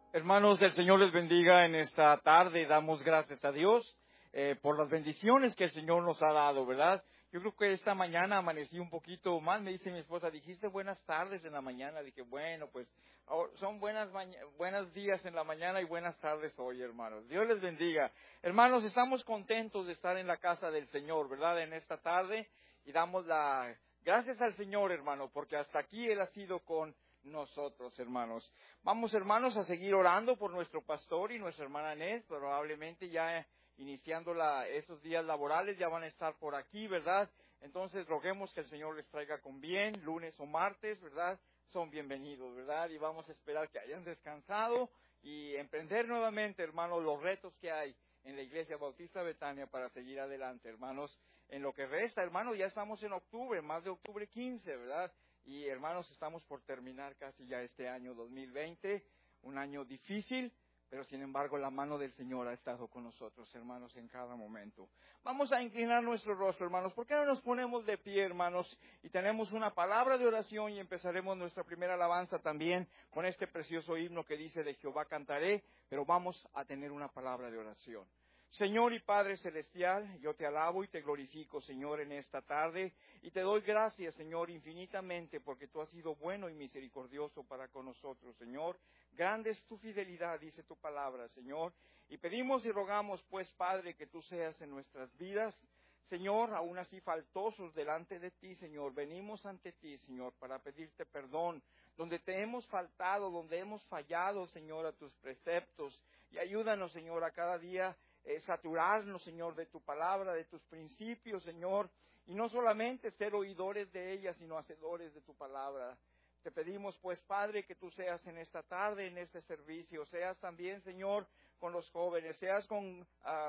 Hermanos, el Señor les bendiga en esta tarde. Damos gracias a Dios por las bendiciones que el Señor nos ha dado, ¿verdad? Yo creo que esta mañana amanecí un poquito mal. Me dice mi esposa, dijiste buenas tardes en la mañana. Dije, bueno, pues son buenos días en la mañana y buenas tardes hoy, hermanos. Dios les bendiga. Hermanos, estamos contentos de estar en la casa del Señor, ¿verdad? En esta tarde. Y damos gracias al Señor, hermano, porque hasta aquí Él ha sido con nosotros, hermanos. Vamos, hermanos, a seguir orando por nuestro pastor y nuestra hermana Nes. Probablemente ya iniciando esos días laborales ya van a estar por aquí, ¿verdad? Entonces roguemos que el Señor les traiga con bien, lunes o martes, ¿verdad? Son bienvenidos, ¿verdad? Y vamos a esperar que hayan descansado y emprender nuevamente, hermanos, los retos que hay en la Iglesia Bautista Betania para seguir adelante, hermanos. En lo que resta, hermanos, ya estamos en octubre, más de octubre 15, ¿verdad? Y hermanos, estamos por terminar casi ya este año 2020, un año difícil, pero sin embargo la mano del Señor ha estado con nosotros, hermanos, en cada momento. Vamos a inclinar nuestro rostro, hermanos. ¿Por qué no nos ponemos de pie, hermanos? Y tenemos una palabra de oración y empezaremos nuestra primera alabanza también con este precioso himno que dice de Jehová cantaré, pero vamos a tener una palabra de oración. Señor y Padre Celestial, yo te alabo y te glorifico, Señor, en esta tarde, y te doy gracias, Señor, infinitamente, porque tú has sido bueno y misericordioso para con nosotros, Señor. Grande es tu fidelidad, dice tu palabra, Señor, y pedimos y rogamos, pues, Padre, que tú seas en nuestras vidas, Señor, aún así faltosos delante de ti, Señor, venimos ante ti, Señor, para pedirte perdón, donde te hemos faltado, donde hemos fallado, Señor, a tus preceptos, y ayúdanos, Señor, a cada día saturarnos, Señor, de tu palabra, de tus principios, Señor, y no solamente ser oidores de ella, sino hacedores de tu palabra. Te pedimos, pues, Padre, que tú seas en esta tarde, en este servicio, seas también, Señor, con los jóvenes, seas con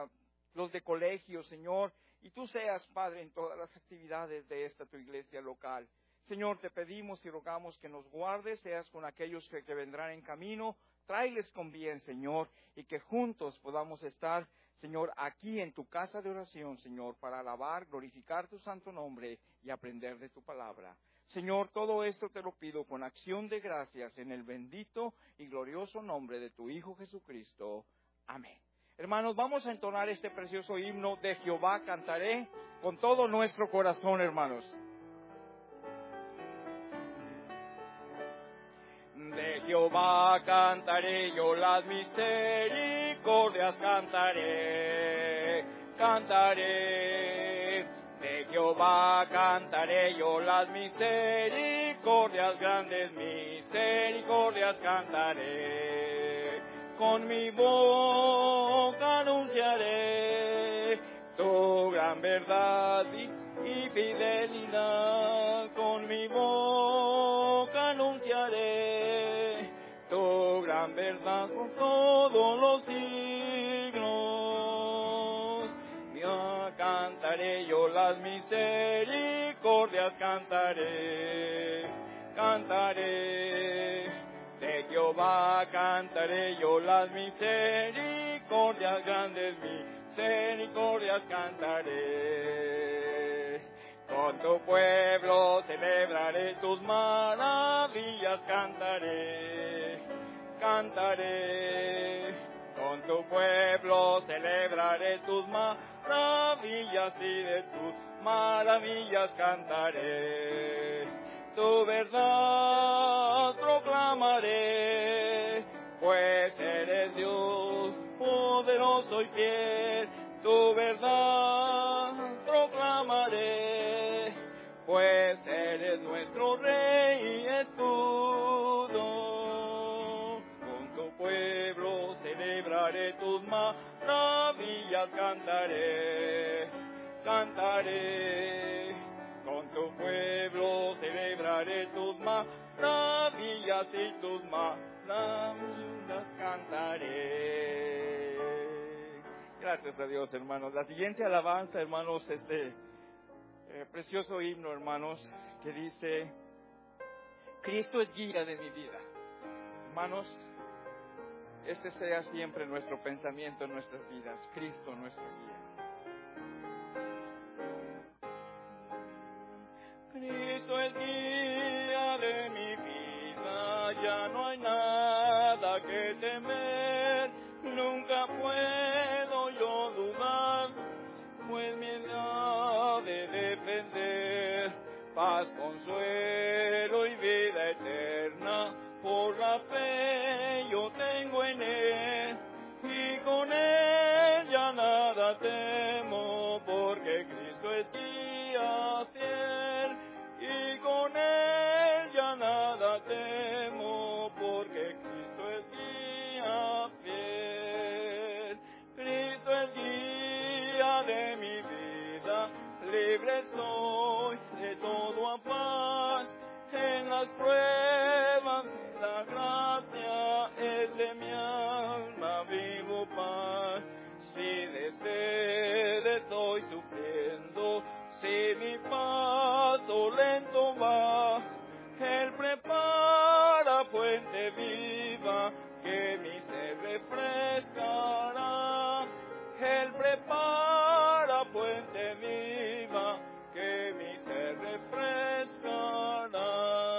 los de colegio, Señor, y tú seas, Padre, en todas las actividades de esta tu iglesia local. Señor, te pedimos y rogamos que nos guardes, seas con aquellos que vendrán en camino, tráeles con bien, Señor, y que juntos podamos estar, Señor, aquí en tu casa de oración, Señor, para alabar, glorificar tu santo nombre y aprender de tu palabra. Señor, todo esto te lo pido con acción de gracias en el bendito y glorioso nombre de tu Hijo Jesucristo. Amén. Hermanos, vamos a entonar este precioso himno de Jehová cantaré con todo nuestro corazón, hermanos. De Jehová cantaré yo las misericordias, cantaré, cantaré. De Jehová cantaré yo las misericordias, grandes misericordias cantaré. Con mi boca anunciaré tu gran verdad y fidelidad. Con mi boca anunciaré tu gran verdad por todos los siglos. Ya cantaré yo las misericordias, cantaré, cantaré. De Jehová cantaré yo las misericordias, grandes misericordias cantaré. Con tu pueblo celebraré tus maravillas, cantaré, cantaré. Con tu pueblo celebraré tus maravillas y de tus maravillas cantaré. Tu verdad proclamaré, pues eres Dios poderoso y fiel. Tu verdad proclamaré, pues eres nuestro Rey y escudo. Con tu pueblo celebraré tus maravillas, cantaré, cantaré. Con tu pueblo celebraré tus maravillas y tus maravillas cantaré. Gracias a Dios, hermanos. La siguiente alabanza, hermanos, precioso himno, hermanos, que dice, Cristo es guía de mi vida. Hermanos, este sea siempre nuestro pensamiento en nuestras vidas. Cristo nuestro guía. Cristo es guía de mi vida, ya no hay nada nada que temer, nunca puedo yo dudar, pues mi edad de defender, paz, consuelo y vida eterna, por la fe yo tengo en Él, y con Él ya nada temo, porque Cristo es guía fiel, y con Él ya nada temo, porque Cristo es guía fiel. Cristo es guía de mi vida, libre soy de todo afán, en las pruebas la gracia es de mi alma, vivo paz. Si de sed estoy sufriendo, si mi paso lento va, Él prepara fuente viva que mi sed refrescará. Él prepara fuente viva que mi sed refrescará.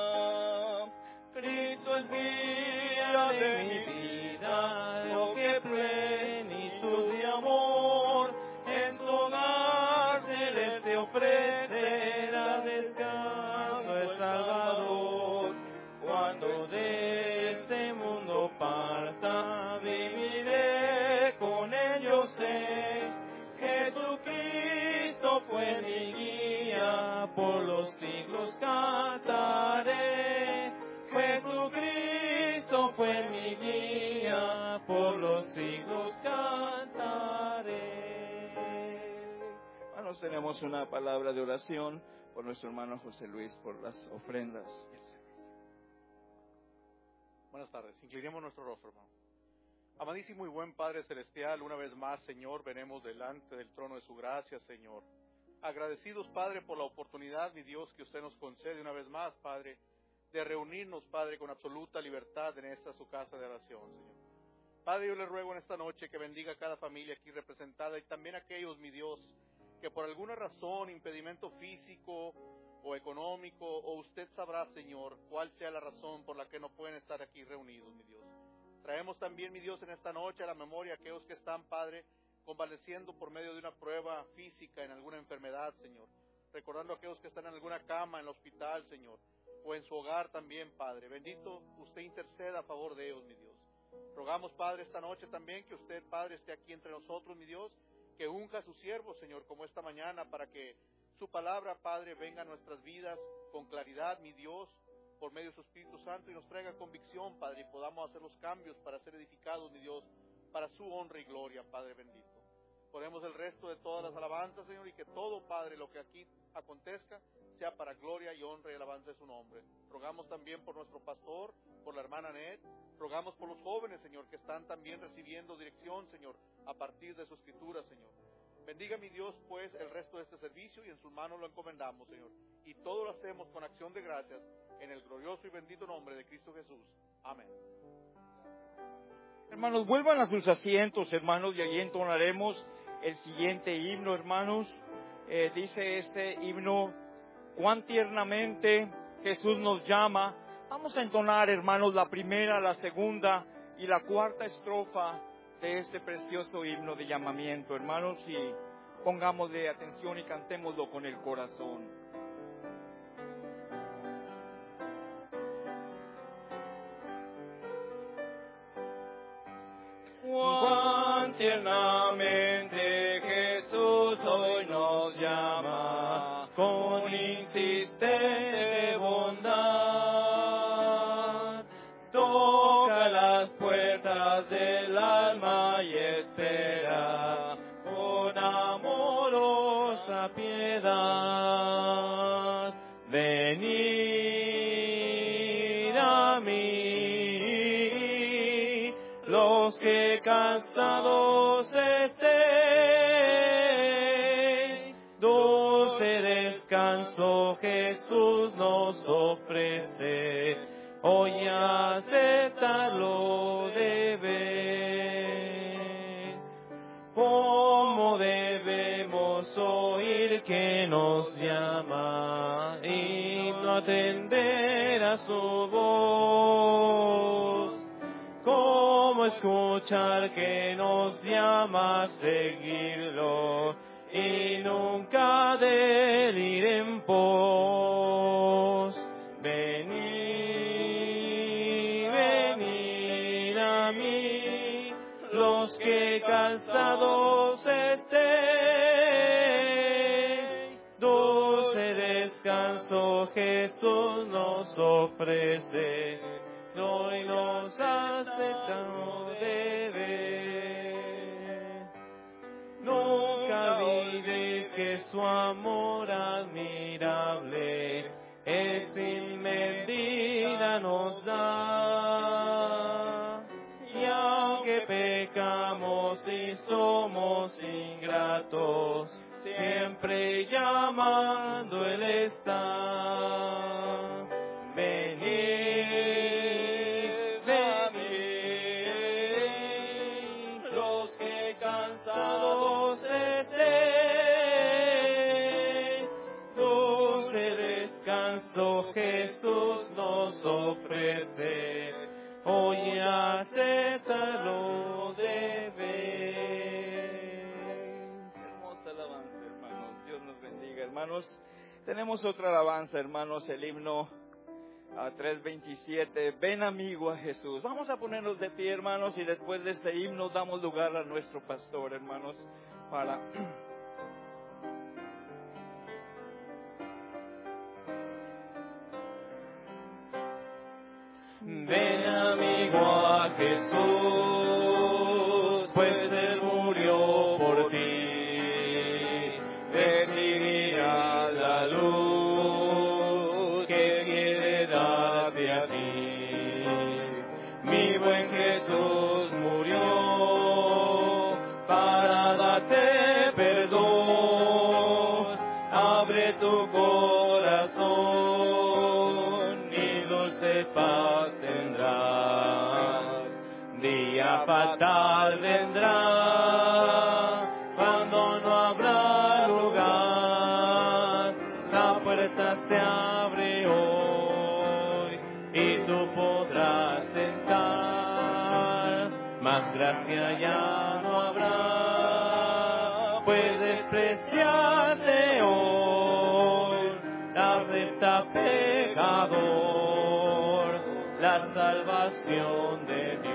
Cristo es guía de mi vida, lo que plenitud de amor en su hogar celeste ofrece, da descanso el Salvador. Cuando de este mundo parta, viviré con él, yo sé. Jesucristo fue mi guía, por los siglos cantaré. Jesucristo fue mi guía, por los siglos cantaré. Hermanos, tenemos una palabra de oración por nuestro hermano José Luis, por las ofrendas. Buenas tardes. Inclinemos nuestro rostro, hermano. Amadísimo y buen Padre Celestial, una vez más, Señor, venimos delante del trono de su gracia, Señor. Agradecidos, Padre, por la oportunidad, mi Dios, que usted nos concede una vez más, Padre, de reunirnos, Padre, con absoluta libertad en esta su casa de oración, Señor. Padre, yo le ruego en esta noche que bendiga a cada familia aquí representada y también a aquellos, mi Dios, que por alguna razón, impedimento físico o económico, o usted sabrá, Señor, cuál sea la razón por la que no pueden estar aquí reunidos, mi Dios. Traemos también, mi Dios, en esta noche a la memoria a aquellos que están, Padre, convaleciendo por medio de una prueba física en alguna enfermedad, Señor. Recordando a aquellos que están en alguna cama, en el hospital, Señor, o en su hogar también, Padre. Bendito, usted interceda a favor de ellos, mi Dios. Rogamos, Padre, esta noche también que usted, Padre, esté aquí entre nosotros, mi Dios, que unja a sus siervos, Señor, como esta mañana, para que su palabra, Padre, venga a nuestras vidas con claridad, mi Dios, por medio de su Espíritu Santo, y nos traiga convicción, Padre, y podamos hacer los cambios para ser edificados, mi Dios, para su honra y gloria, Padre bendito. Ponemos el resto de todas las alabanzas, Señor, y que todo, Padre, lo que aquí acontezca, sea para gloria y honra y alabanza de su nombre. Rogamos también por nuestro pastor, por la hermana Ned, rogamos por los jóvenes, Señor, que están también recibiendo dirección, Señor, a partir de su escritura, Señor. Bendiga, mi Dios, pues, el resto de este servicio, y en sus manos lo encomendamos, Señor. Y todo lo hacemos con acción de gracias, en el glorioso y bendito nombre de Cristo Jesús. Amén. Hermanos, vuelvan a sus asientos, hermanos, y allí entonaremos el siguiente himno, hermanos. Dice este himno: cuán tiernamente Jesús nos llama. Vamos a entonar, hermanos, la primera, la segunda y la cuarta estrofa de este precioso himno de llamamiento, hermanos, y pongámosle atención y cantémoslo con el corazón. Cuán tiernamente Jesús hoy nos llama, con insistente bondad. Toca las puertas del alma y espera con amorosa piedad. Venid a mí, los que cansados estéis, dulce descanso Jesús nos ofrece, hoy aceptarlo debes. ¿Cómo debemos oír que nos llama y no atender a su voz? como escuchar que nos llama a seguirlo y nunca de él ir en pos. Venid, venid a mí, los que cansados estéis, dulce descanso Jesús nos ofrece, hoy nos aceptamos de ver. Nunca olvides que su amor admirable es sin medida nos da. Y aunque pecamos y somos ingratos, siempre llamando Él está. Venid, venid, los que cansados estéis, dulce descanso Jesús nos ofrece, hoy acéptalo debéis. Hermosa alabanza, hermanos. Dios nos bendiga, hermanos. Tenemos otra alabanza, hermanos, el himno a 3:27, ven amigo a Jesús. Vamos a ponernos de pie, hermanos, y después de este himno damos lugar a nuestro pastor, hermanos, para... Ven amigo a Jesús, pues Él murió por ti, recibirás la luz que quiere darte a ti. Mi buen Jesús murió para darte perdón, abre tu corazón y dulce paz tendrás. Día fatal vendrá cuando no habrá lugar, la puerta se abre hoy y tú podrás entrar, mas gracia ya no habrá, pues despreciaste hoy, acepta pecador la salvación de Dios.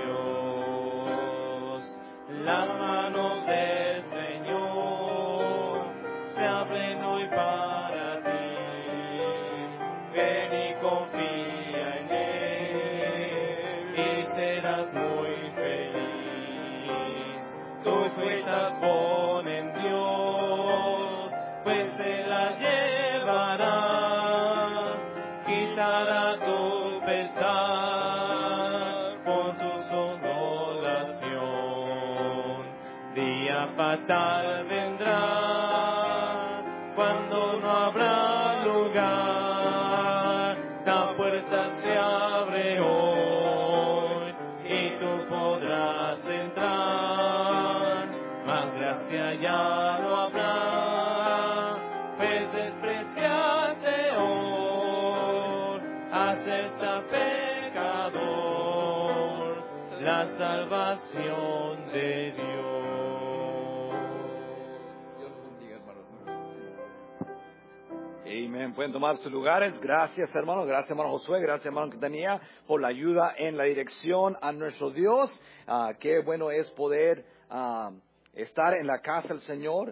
Las manos del Señor se abren hoy para ti. Ven y confía en Él y serás muy feliz. Tus cuentas pon en Dios, pues te las llevará, quitará tu pesar con su consolación. Día fatal vendrá cuando no habrá lugar, la puerta se abre hoy y tú podrás entrar, mas gracia ya no habrá, pues despreciaste hoy, acepta pecador la salvación de Dios. Dios los bendiga, hermanos. Amén. Pueden tomar sus lugares. Gracias, hermano. Gracias, hermano Josué. Gracias, hermano Quintanilla, por la ayuda en la dirección a nuestro Dios. Qué bueno es poder estar en la casa del Señor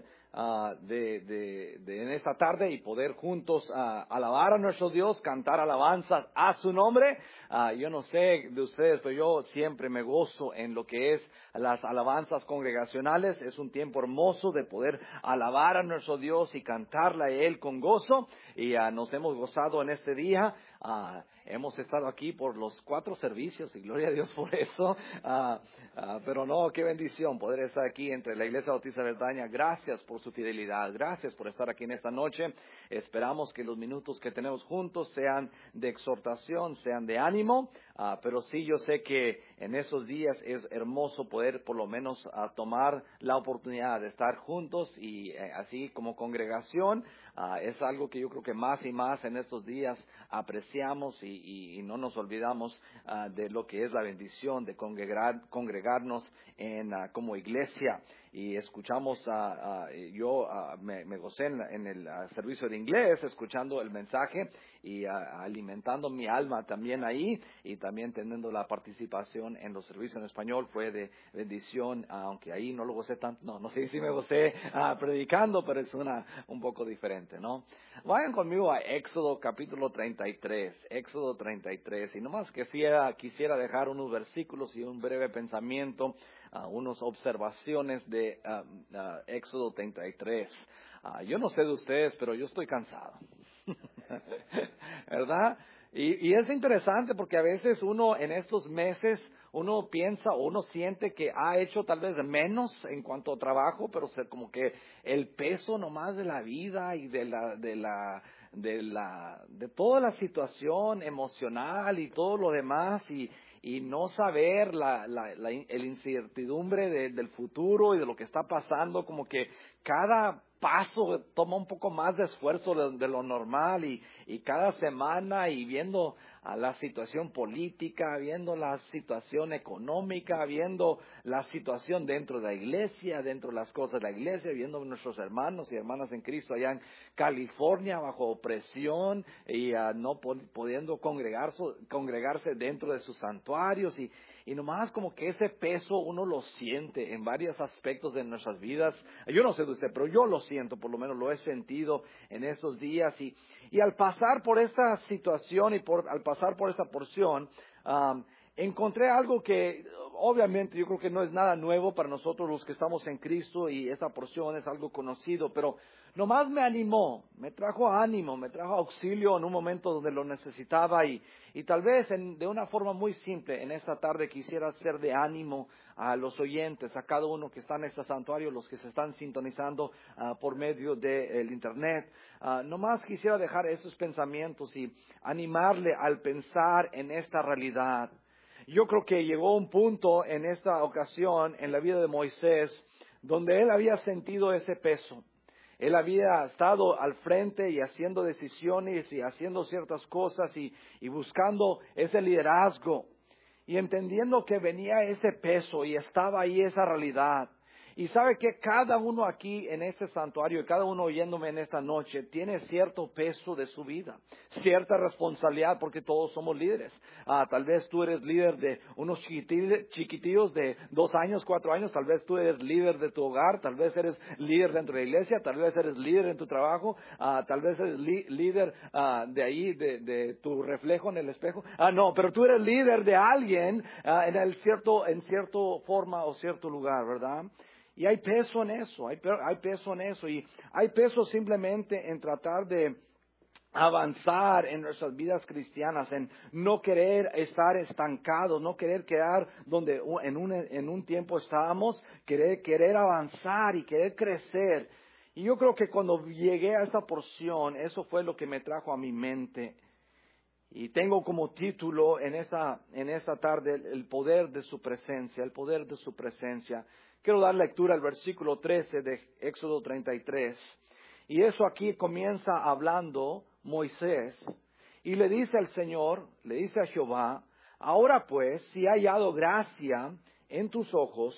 en esta tarde y poder juntos alabar a nuestro Dios, cantar alabanzas a su nombre. Yo no sé de ustedes, pero yo siempre me gozo en lo que es las alabanzas congregacionales. Es un tiempo hermoso de poder alabar a nuestro Dios y cantarle a Él con gozo. Y nos hemos gozado en este día. Hemos estado aquí por los 4 servicios y gloria a Dios por eso. Pero no, qué bendición poder estar aquí entre la Iglesia Bautista de Bretaña. Gracias por su fidelidad. Gracias por estar aquí en esta noche. Esperamos que los minutos que tenemos juntos sean de exhortación, sean de ánimo. Pero sí, yo sé que en esos días es hermoso poder por lo menos tomar la oportunidad de estar juntos y así como congregación. Es algo que yo creo que más y más en estos días apreciamos y no nos olvidamos de lo que es la bendición de congregarnos como iglesia. Y escuchamos, yo me gocé en el servicio de inglés, escuchando el mensaje y alimentando mi alma también ahí, y también teniendo la participación en los servicios en español fue de bendición, aunque ahí no lo gocé tanto, no sé si me gocé predicando, pero es un poco diferente, ¿no? Vayan conmigo a Éxodo capítulo 33, Éxodo 33, y nomás quisiera dejar unos versículos y un breve pensamiento, unas observaciones de Éxodo 33. Yo no sé de ustedes, pero yo estoy cansado. ¿Verdad? Y es interesante porque a veces uno en estos meses, uno piensa o uno siente que ha hecho tal vez menos en cuanto a trabajo, pero como que el peso nomás de la vida y de toda la situación emocional y todo lo demás, y no saber el incertidumbre del futuro y de lo que está pasando, como que cada paso toma un poco más de esfuerzo de lo normal, y cada semana, y viendo la situación política, viendo la situación económica, viendo la situación dentro de la iglesia, dentro de las cosas de la iglesia, viendo nuestros hermanos y hermanas en Cristo allá en California bajo opresión y no pudiendo congregarse dentro de sus santuarios, y nomás como que ese peso uno lo siente en varios aspectos de nuestras vidas. Yo no sé de usted, pero yo lo siento, por lo menos lo he sentido en esos días. Y al pasar por esta situación y al pasar por esta porción, encontré algo que obviamente yo creo que no es nada nuevo para nosotros los que estamos en Cristo, y esta porción es algo conocido, pero nomás me animó, me trajo ánimo, me trajo auxilio en un momento donde lo necesitaba, y tal vez de una forma muy simple en esta tarde quisiera ser de ánimo a los oyentes, a cada uno que está en este santuario, los que se están sintonizando por medio del internet. Nomás quisiera dejar esos pensamientos y animarle al pensar en esta realidad. Yo creo que llegó un punto en esta ocasión en la vida de Moisés donde él había sentido ese peso. Él había estado al frente y haciendo decisiones y haciendo ciertas cosas y buscando ese liderazgo, y entendiendo que venía ese peso y estaba ahí esa realidad. Y sabe que cada uno aquí en este santuario y cada uno oyéndome en esta noche tiene cierto peso de su vida, cierta responsabilidad, porque todos somos líderes. Tal vez tú eres líder de unos chiquitillos de 2 años, 4 años, tal vez tú eres líder de tu hogar, tal vez eres líder dentro de la iglesia, tal vez eres líder en tu trabajo, tal vez eres líder de ahí, de tu reflejo en el espejo. No, pero tú eres líder de alguien en cierta forma o cierto lugar, ¿verdad? Y hay peso en eso, hay peso en eso, y hay peso simplemente en tratar de avanzar en nuestras vidas cristianas, en no querer estar estancados, no querer quedar donde en un tiempo estábamos, querer avanzar y querer crecer. Y yo creo que cuando llegué a esta porción, eso fue lo que me trajo a mi mente. Y tengo como título en esta tarde el poder de su presencia, el poder de su presencia. Quiero dar lectura al versículo 13 de Éxodo 33. Y eso aquí comienza hablando Moisés. Y le dice al Señor, le dice a Jehová: ahora pues, si he hallado gracia en tus ojos,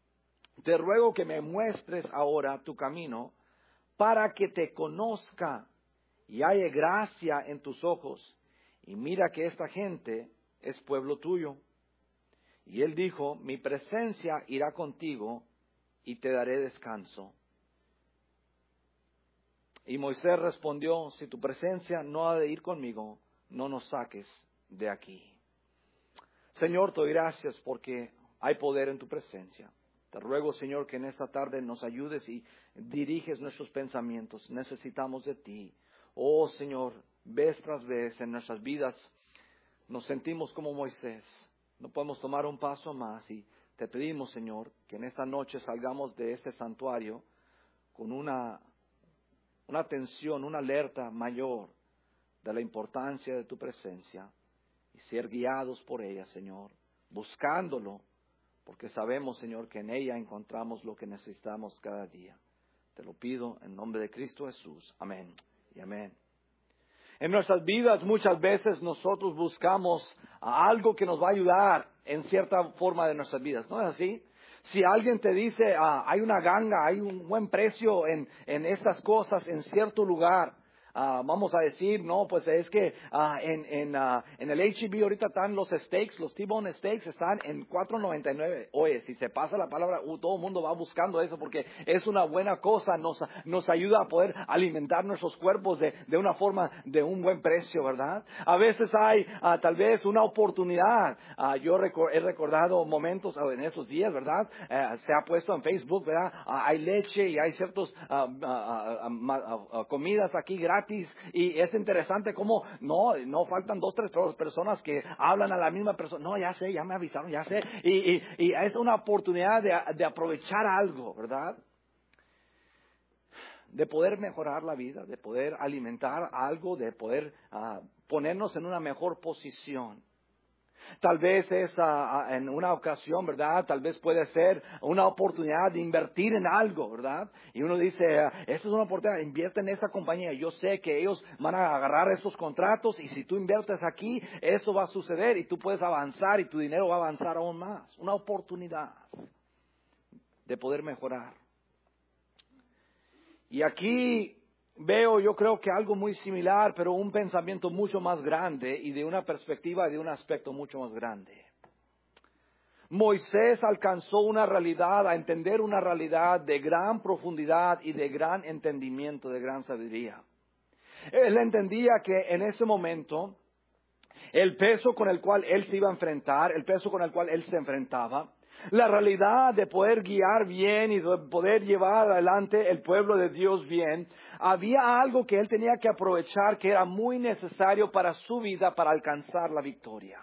te ruego que me muestres ahora tu camino, para que te conozca y halle gracia en tus ojos. Y mira que esta gente es pueblo tuyo. Y él dijo: mi presencia irá contigo y te daré descanso. Y Moisés respondió: si tu presencia no ha de ir conmigo, no nos saques de aquí. Señor, te doy gracias porque hay poder en tu presencia. Te ruego, Señor, que en esta tarde nos ayudes y diriges nuestros pensamientos. Necesitamos de ti. Oh, Señor, vez tras vez en nuestras vidas nos sentimos como Moisés. No podemos tomar un paso más, y te pedimos, Señor, que en esta noche salgamos de este santuario con una atención, una alerta mayor de la importancia de tu presencia y ser guiados por ella, Señor. buscándolo, porque sabemos, Señor, que en ella encontramos lo que necesitamos cada día. Te lo pido en nombre de Cristo Jesús. Amén y amén. En nuestras vidas muchas veces nosotros buscamos algo que nos va a ayudar en cierta forma de nuestras vidas, ¿no es así? Si alguien te dice, hay una ganga, hay un buen precio en estas cosas en cierto lugar, vamos a decir, no, pues es que en el H-E-B ahorita están los steaks, los T-bone steaks están en $4.99. Oye, si se pasa la palabra, todo el mundo va buscando eso porque es una buena cosa, nos ayuda a poder alimentar nuestros cuerpos de una forma, de un buen precio, ¿verdad? A veces hay tal vez una oportunidad. Yo he recordado momentos en esos días, ¿verdad? Se ha puesto en Facebook, ¿verdad? Hay leche y hay ciertas comidas aquí gratis. Y es interesante cómo no faltan 2, 3 personas que hablan a la misma persona. No, ya sé, ya me avisaron, ya sé. Y es una oportunidad de aprovechar algo, ¿verdad? De poder mejorar la vida, de poder alimentar algo, de poder ponernos en una mejor posición. Tal vez es en una ocasión, ¿verdad? Tal vez puede ser una oportunidad de invertir en algo, ¿verdad? Y uno dice, esta es una oportunidad, invierte en esta compañía. Yo sé que ellos van a agarrar estos contratos y si tú inviertes aquí, eso va a suceder y tú puedes avanzar y tu dinero va a avanzar aún más. Una oportunidad de poder mejorar. Y aquí veo, yo creo que algo muy similar, pero un pensamiento mucho más grande y de una perspectiva, de un aspecto mucho más grande. Moisés alcanzó una realidad, a entender una realidad de gran profundidad y de gran entendimiento, de gran sabiduría. Él entendía que en ese momento, el peso con el cual él se iba a enfrentar, el peso con el cual él se enfrentaba, la realidad de poder guiar bien y de poder llevar adelante el pueblo de Dios bien, había algo que él tenía que aprovechar que era muy necesario para su vida para alcanzar la victoria.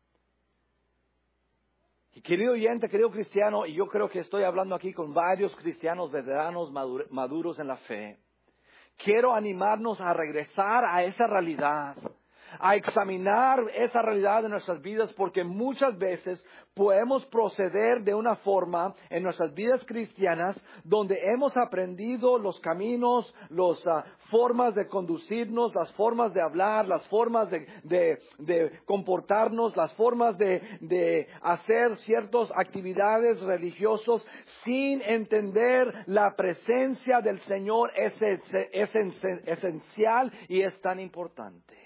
Y querido oyente, querido cristiano, y yo creo que estoy hablando aquí con varios cristianos veteranos maduros en la fe, quiero animarnos a regresar a esa realidad, a examinar esa realidad de nuestras vidas, porque muchas veces podemos proceder de una forma en nuestras vidas cristianas donde hemos aprendido los caminos, las formas de conducirnos, las formas de hablar, las formas de comportarnos, las formas de hacer ciertas actividades religiosas sin entender la presencia del Señor es esencial y es tan importante.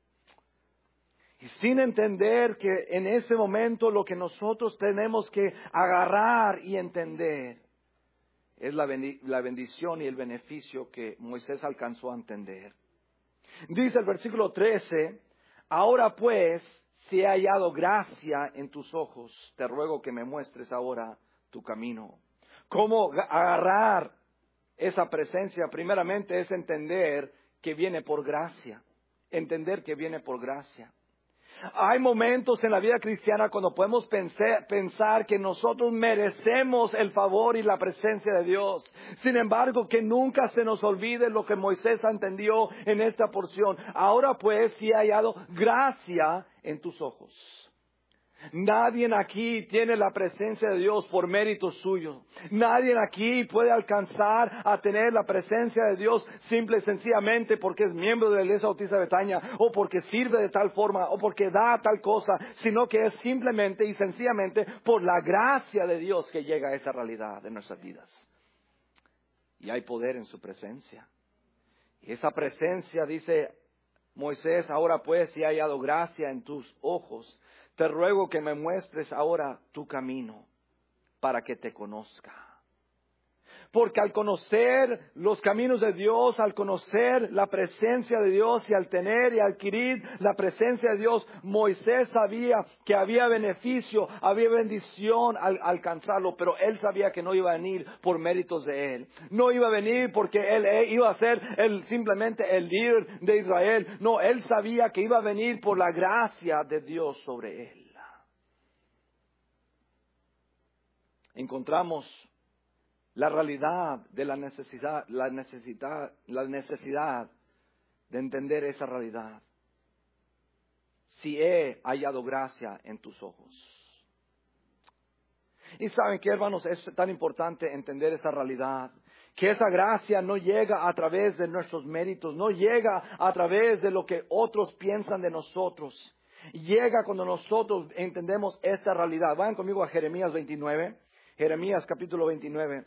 Y sin entender que en ese momento lo que nosotros tenemos que agarrar y entender es la bendición y el beneficio que Moisés alcanzó a entender. Dice el versículo 13, ahora pues, si he hallado gracia en tus ojos, te ruego que me muestres ahora tu camino. ¿Cómo agarrar esa presencia? Primeramente es entender que viene por gracia. Entender que viene por gracia. Hay momentos en la vida cristiana cuando podemos pensar que nosotros merecemos el favor y la presencia de Dios. Sin embargo, que nunca se nos olvide lo que Moisés entendió en esta porción. Ahora pues, si he hallado gracia en tus ojos. Nadie aquí tiene la presencia de Dios por mérito suyo. Nadie aquí puede alcanzar a tener la presencia de Dios simple y sencillamente porque es miembro de la Iglesia Bautista de Betania o porque sirve de tal forma o porque da tal cosa, sino que es simplemente y sencillamente por la gracia de Dios que llega a esa realidad de nuestras vidas. Y hay poder en su presencia. Y esa presencia, dice Moisés, ahora pues si he hallado gracia en tus ojos, te ruego que me muestres ahora tu camino para que te conozca. Porque al conocer los caminos de Dios, al conocer la presencia de Dios y al tener y adquirir la presencia de Dios, Moisés sabía que había beneficio, había bendición al alcanzarlo, pero él sabía que no iba a venir por méritos de él. No iba a venir porque él iba a ser simplemente el líder de Israel. No, él sabía que iba a venir por la gracia de Dios sobre él. Encontramos la realidad de la necesidad de entender esa realidad. Si he hallado gracia en tus ojos. Y saben que, hermanos, es tan importante entender esa realidad. Que esa gracia no llega a través de nuestros méritos, no llega a través de lo que otros piensan de nosotros. Llega cuando nosotros entendemos esta realidad. Vayan conmigo a Jeremías 29, Jeremías capítulo 29.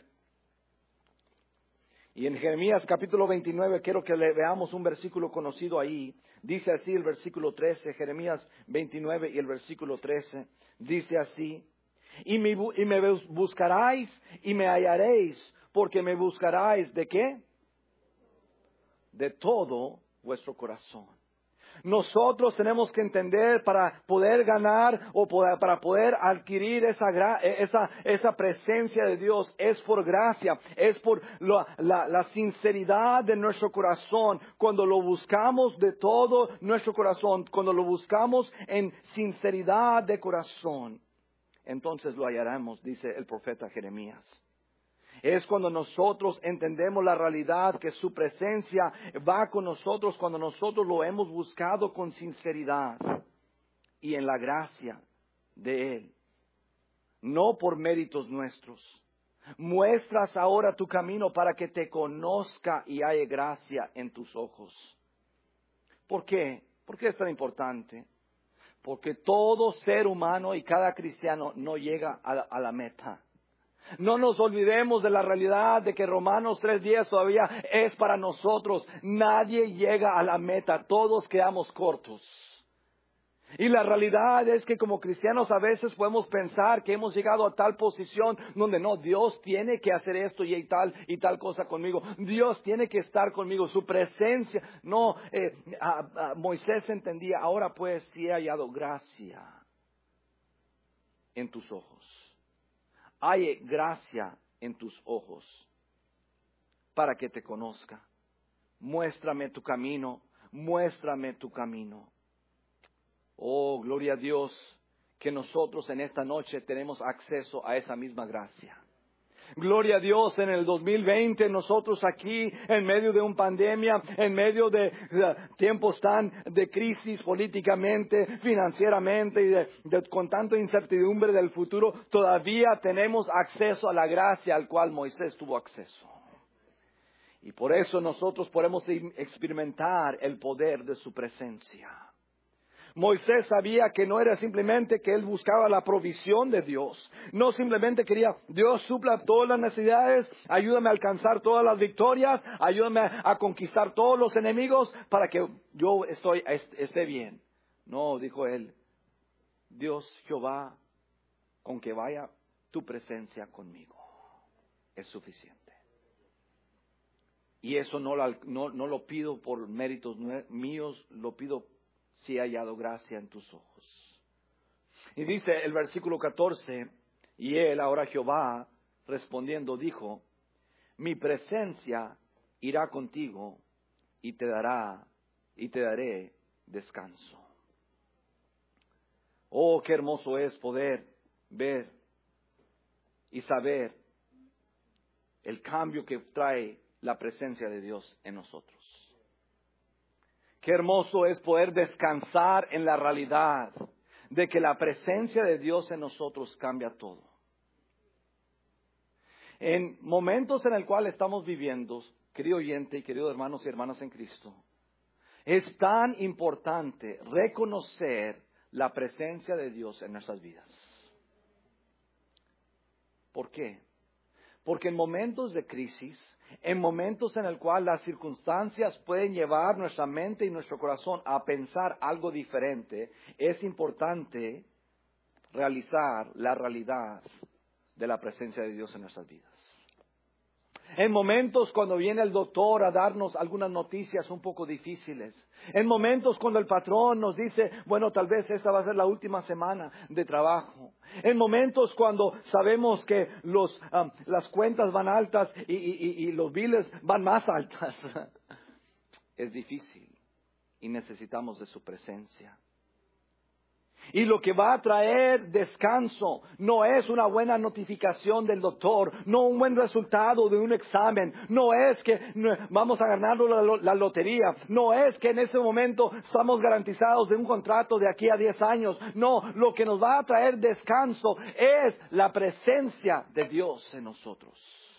Y en Jeremías capítulo 29 quiero que le veamos un versículo conocido ahí. Dice así el versículo 13, Jeremías 29 y el versículo 13. Dice así: y me buscaráis y me hallaréis, porque me buscaráis ¿de qué? De todo vuestro corazón. Nosotros tenemos que entender para poder ganar o para poder adquirir esa presencia de Dios, es por gracia, es por la sinceridad de nuestro corazón. Cuando lo buscamos de todo nuestro corazón, cuando lo buscamos en sinceridad de corazón, entonces lo hallaremos, dice el profeta Jeremías. Es cuando nosotros entendemos la realidad que su presencia va con nosotros, cuando nosotros lo hemos buscado con sinceridad y en la gracia de Él, no por méritos nuestros. Muestras ahora tu camino para que te conozca y haya gracia en tus ojos. ¿Por qué? ¿Por qué es tan importante? Porque todo ser humano y cada cristiano no llega a la meta. No nos olvidemos de la realidad de que Romanos 3:10 todavía es para nosotros. Nadie llega a la meta, todos quedamos cortos. Y la realidad es que como cristianos a veces podemos pensar que hemos llegado a tal posición donde no, Dios tiene que hacer esto y tal cosa conmigo. Dios tiene que estar conmigo, su presencia. No, Moisés entendía, ahora pues si he hallado gracia en tus ojos. Hay gracia en tus ojos para que te conozca. Muéstrame tu camino, muéstrame tu camino. Oh, gloria a Dios, que nosotros en esta noche tenemos acceso a esa misma gracia. Gloria a Dios, en el 2020 nosotros aquí en medio de una pandemia, en medio de tiempos tan de crisis políticamente, financieramente y con tanta incertidumbre del futuro, todavía tenemos acceso a la gracia al cual Moisés tuvo acceso. Y por eso nosotros podemos experimentar el poder de su presencia. Moisés sabía que no era simplemente que él buscaba la provisión de Dios. No simplemente quería, Dios supla todas las necesidades, ayúdame a alcanzar todas las victorias, ayúdame a conquistar todos los enemigos para que yo esté bien. No, dijo él, Dios Jehová, con que vaya tu presencia conmigo, es suficiente. Y eso no lo pido por méritos míos, lo pido si he hallado gracia en tus ojos. Y dice el versículo 14, y él, ahora Jehová, respondiendo, dijo, mi presencia irá contigo y te daré descanso. Oh, qué hermoso es poder ver y saber el cambio que trae la presencia de Dios en nosotros. Qué hermoso es poder descansar en la realidad de que la presencia de Dios en nosotros cambia todo. En momentos en el cual estamos viviendo, querido oyente y queridos hermanos y hermanas en Cristo, es tan importante reconocer la presencia de Dios en nuestras vidas. ¿Por qué? Porque en momentos de crisis, en momentos en el cual las circunstancias pueden llevar nuestra mente y nuestro corazón a pensar algo diferente, es importante realizar la realidad de la presencia de Dios en nuestras vidas. En momentos cuando viene el doctor a darnos algunas noticias un poco difíciles. En momentos cuando el patrón nos dice, bueno, tal vez esta va a ser la última semana de trabajo. En momentos cuando sabemos que las cuentas van altas y los biles van más altas. Es difícil y necesitamos de su presencia. Y lo que va a traer descanso no es una buena notificación del doctor, no un buen resultado de un examen, no es que vamos a ganar la lotería, no es que en ese momento estamos garantizados de un contrato de aquí a 10 años. No, lo que nos va a traer descanso es la presencia de Dios en nosotros.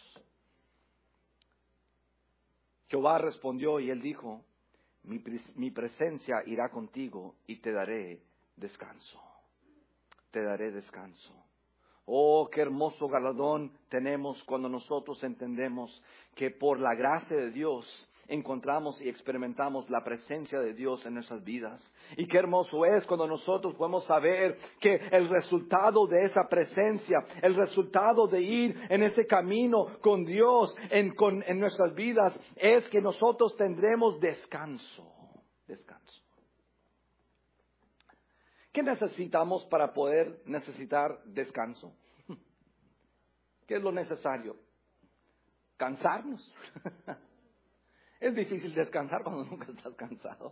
Jehová respondió y él dijo, mi presencia irá contigo y te daré descanso. Te daré descanso. Oh, qué hermoso galardón tenemos cuando nosotros entendemos que por la gracia de Dios encontramos y experimentamos la presencia de Dios en nuestras vidas. Y qué hermoso es cuando nosotros podemos saber que el resultado de esa presencia, el resultado de ir en ese camino con Dios en nuestras vidas es que nosotros tendremos descanso. Descanso. ¿Qué necesitamos para poder necesitar descanso? ¿Qué es lo necesario? Cansarnos. Es difícil descansar cuando nunca estás cansado.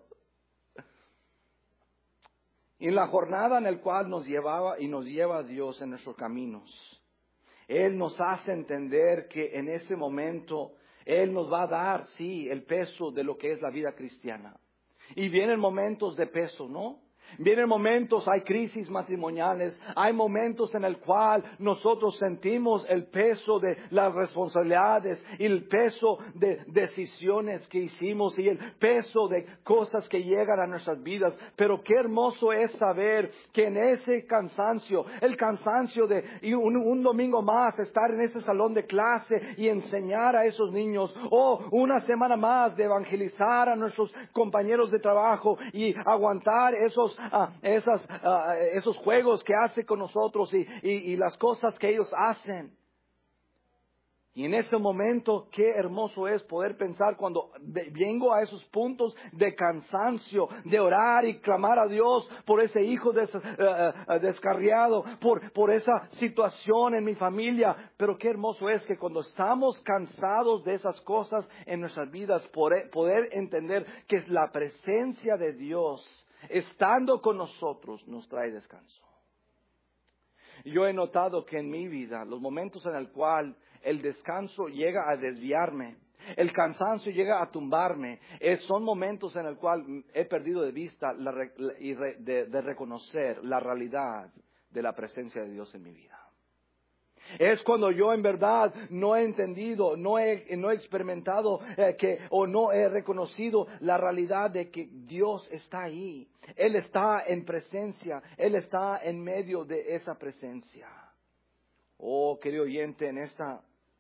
Y en la jornada en la cual nos llevaba y nos lleva Dios en nuestros caminos, Él nos hace entender que en ese momento Él nos va a dar, sí, el peso de lo que es la vida cristiana. Y vienen momentos de peso, ¿no? Vienen momentos, hay crisis matrimoniales, hay momentos en el cual nosotros sentimos el peso de las responsabilidades y el peso de decisiones que hicimos y el peso de cosas que llegan a nuestras vidas. Pero qué hermoso es saber que en ese cansancio, el cansancio de un domingo más estar en ese salón de clase y enseñar a esos niños, o una semana más de evangelizar a nuestros compañeros de trabajo y aguantar esos juegos que hace con nosotros y las cosas que ellos hacen. Y en ese momento, qué hermoso es poder pensar cuando vengo a esos puntos de cansancio, de orar y clamar a Dios por ese hijo descarriado, por esa situación en mi familia. Pero qué hermoso es que cuando estamos cansados de esas cosas en nuestras vidas, poder entender que es la presencia de Dios estando con nosotros nos trae descanso. Yo he notado que en mi vida, los momentos en el cual el descanso llega a desviarme, el cansancio llega a tumbarme, son momentos en el cual he perdido de vista de reconocer la realidad de la presencia de Dios en mi vida. Es cuando yo en verdad no he entendido, no he experimentado no he reconocido la realidad de que Dios está ahí. Él está en presencia, Él está en medio de esa presencia. Oh, querido oyente, en esta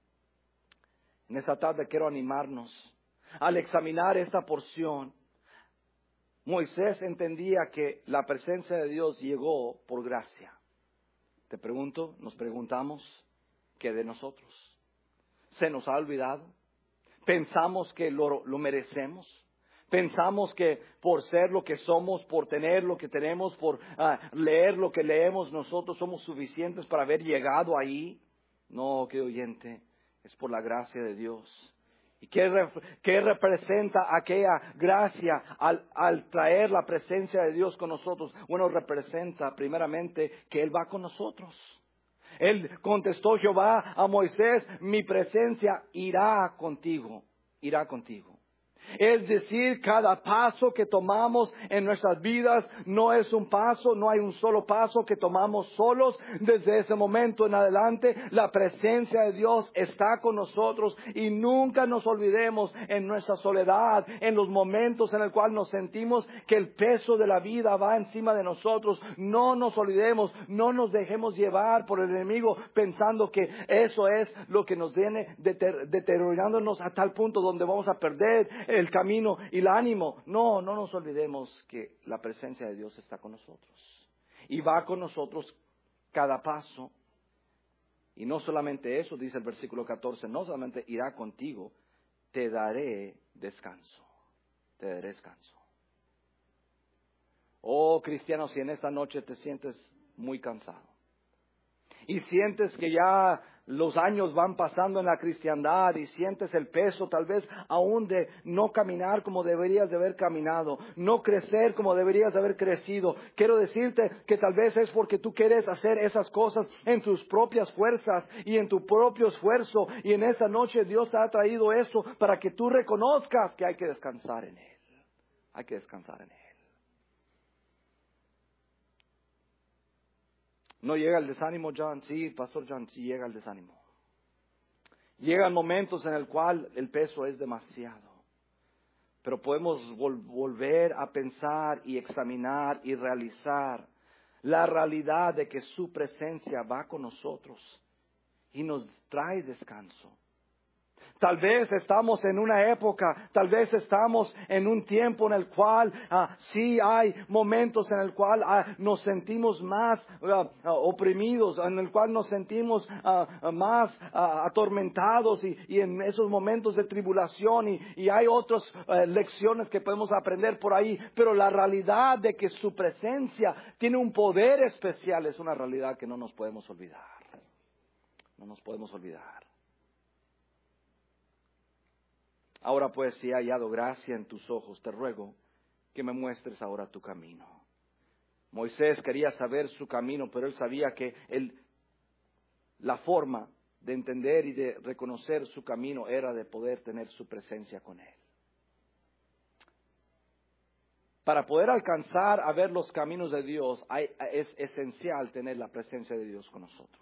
tarde quiero animarnos al examinar esta porción. Moisés entendía que la presencia de Dios llegó por gracia. Te pregunto, nos preguntamos, ¿qué de nosotros? ¿Se nos ha olvidado? ¿Pensamos que lo merecemos? ¿Pensamos que por ser lo que somos, por tener lo que tenemos, por leer lo que leemos, nosotros somos suficientes para haber llegado ahí? No, querido oyente, es por la gracia de Dios. ¿Y qué representa aquella gracia al traer la presencia de Dios con nosotros? Bueno, representa primeramente que Él va con nosotros. Él contestó Jehová a Moisés, mi presencia irá contigo, irá contigo. Es decir, cada paso que tomamos en nuestras vidas no es un paso, no hay un solo paso que tomamos solos. Desde ese momento en adelante, la presencia de Dios está con nosotros y nunca nos olvidemos en nuestra soledad, en los momentos en el cual nos sentimos que el peso de la vida va encima de nosotros. No nos olvidemos, no nos dejemos llevar por el enemigo pensando que eso es lo que nos viene deteriorándonos a tal punto donde vamos a perder el camino y el ánimo. No nos olvidemos que la presencia de Dios está con nosotros y va con nosotros cada paso. Y no solamente eso, dice el versículo 14, no solamente irá contigo, te daré descanso, te daré descanso. Oh cristiano, si en esta noche te sientes muy cansado y sientes que ya los años van pasando en la cristiandad y sientes el peso tal vez aún de no caminar como deberías de haber caminado, no crecer como deberías de haber crecido. Quiero decirte que tal vez es porque tú quieres hacer esas cosas en tus propias fuerzas y en tu propio esfuerzo, y en esta noche Dios te ha traído eso para que tú reconozcas que hay que descansar en Él. Hay que descansar en Él. ¿No llega el desánimo, John? Sí, Pastor John, sí llega el desánimo. Llegan momentos en el cual el peso es demasiado. Pero podemos volver a pensar y examinar y realizar la realidad de que su presencia va con nosotros y nos trae descanso. Tal vez estamos en una época, tal vez estamos en un tiempo en el cual sí hay momentos en el cual nos sentimos más oprimidos, en el cual nos sentimos más atormentados y en esos momentos de tribulación y hay otras lecciones que podemos aprender por ahí, pero la realidad de que su presencia tiene un poder especial es una realidad que no nos podemos olvidar. No nos podemos olvidar. Ahora pues, si he hallado gracia en tus ojos, te ruego que me muestres ahora tu camino. Moisés quería saber su camino, pero él sabía que la forma de entender y de reconocer su camino era de poder tener su presencia con él. Para poder alcanzar a ver los caminos de Dios, es esencial tener la presencia de Dios con nosotros.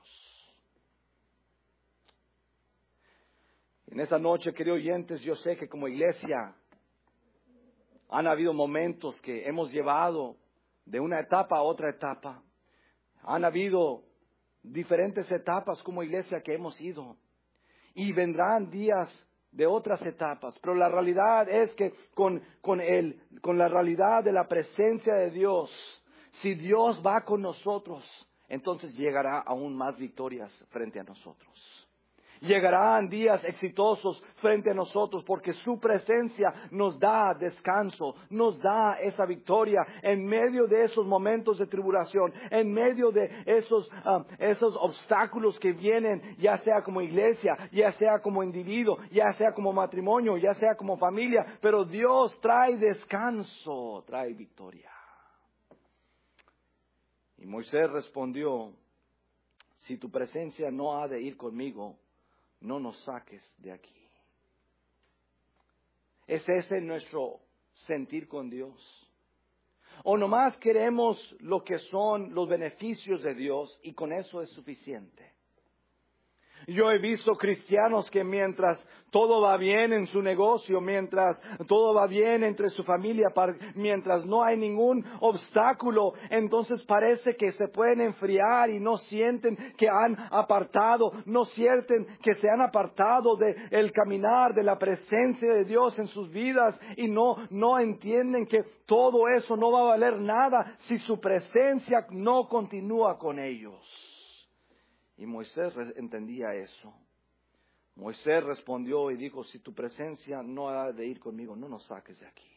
En esta noche, queridos oyentes, yo sé que como iglesia han habido momentos que hemos llevado de una etapa a otra etapa. Han habido diferentes etapas como iglesia que hemos ido. Y vendrán días de otras etapas. Pero la realidad es que con la realidad de la presencia de Dios, si Dios va con nosotros, entonces llegará aún más victorias frente a nosotros. Llegarán días exitosos frente a nosotros porque su presencia nos da descanso, nos da esa victoria en medio de esos momentos de tribulación, en medio de esos obstáculos que vienen, ya sea como iglesia, ya sea como individuo, ya sea como matrimonio, ya sea como familia, pero Dios trae descanso, trae victoria. Y Moisés respondió: si tu presencia no ha de ir conmigo, no nos saques de aquí. ¿Es ese nuestro sentir con Dios? ¿O nomás queremos lo que son los beneficios de Dios y con eso es suficiente? Yo he visto cristianos que mientras todo va bien en su negocio, mientras todo va bien entre su familia, mientras no hay ningún obstáculo, entonces parece que se pueden enfriar y no sienten que han apartado, no sienten que se han apartado del caminar, de la presencia de Dios en sus vidas y no entienden que todo eso no va a valer nada si su presencia no continúa con ellos. Y Moisés entendía eso. Moisés respondió y dijo: si tu presencia no ha de ir conmigo, no nos saques de aquí.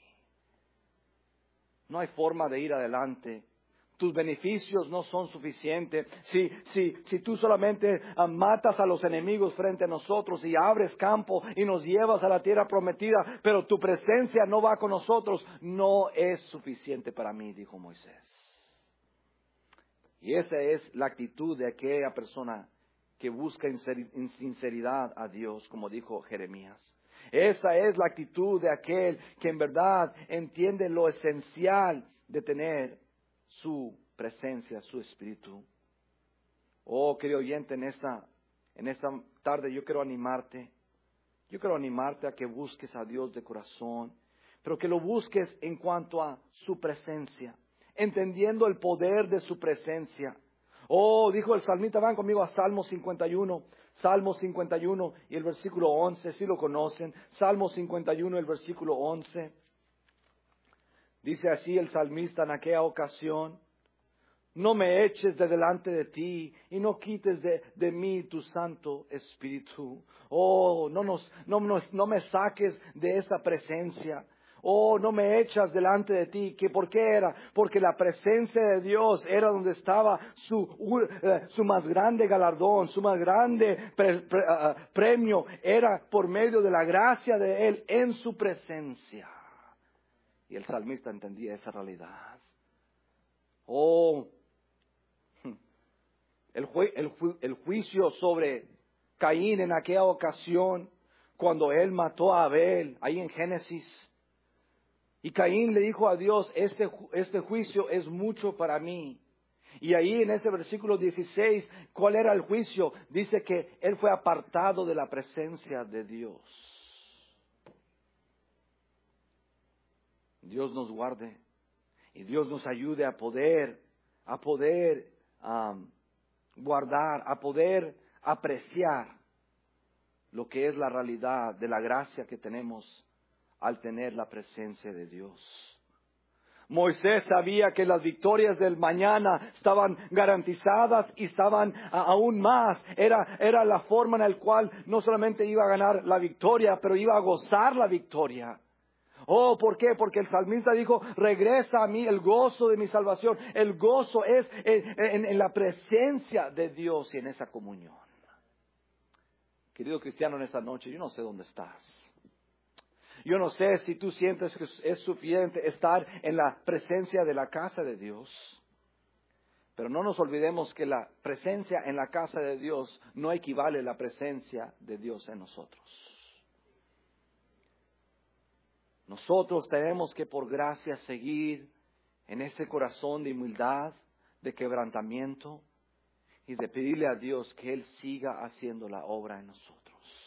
No hay forma de ir adelante. Tus beneficios no son suficientes. Si tú solamente matas a los enemigos frente a nosotros y abres campo y nos llevas a la tierra prometida, pero tu presencia no va con nosotros, no es suficiente para mí, dijo Moisés. Y esa es la actitud de aquella persona que busca en sinceridad a Dios, como dijo Jeremías. Esa es la actitud de aquel que en verdad entiende lo esencial de tener su presencia, su espíritu. Oh, querido oyente, en esta tarde yo quiero animarte. Yo quiero animarte a que busques a Dios de corazón, pero que lo busques en cuanto a su presencia, entendiendo el poder de su presencia. Oh, dijo el salmista, van conmigo a Salmo 51 y el versículo 11, si lo conocen. Salmo 51, el versículo 11. Dice así el salmista en aquella ocasión: no me eches de delante de ti y no quites de mí tu Santo Espíritu. Oh, no me saques de esa presencia. Oh, no me echas delante de ti. ¿Que por qué era? Porque la presencia de Dios era donde estaba su más grande galardón, su más grande premio. Era por medio de la gracia de Él en su presencia. Y el salmista entendía esa realidad. Oh, el juicio sobre Caín en aquella ocasión, cuando él mató a Abel, ahí en Génesis. Y Caín le dijo a Dios, este juicio es mucho para mí. Y ahí en ese versículo 16, ¿cuál era el juicio? Dice que él fue apartado de la presencia de Dios. Dios nos guarde y Dios nos ayude a poder guardar, a poder apreciar lo que es la realidad de la gracia que tenemos al tener la presencia de Dios. Moisés sabía que las victorias del mañana estaban garantizadas y estaban aún más. Era la forma en la cual no solamente iba a ganar la victoria, pero iba a gozar la victoria. Oh, ¿por qué? Porque el salmista dijo, regresa a mí el gozo de mi salvación. El gozo es en la presencia de Dios y en esa comunión. Querido cristiano, en esta noche, yo no sé dónde estás. Yo no sé si tú sientes que es suficiente estar en la presencia de la casa de Dios. Pero no nos olvidemos que la presencia en la casa de Dios no equivale a la presencia de Dios en nosotros. Nosotros tenemos que por gracia seguir en ese corazón de humildad, de quebrantamiento y de pedirle a Dios que Él siga haciendo la obra en nosotros.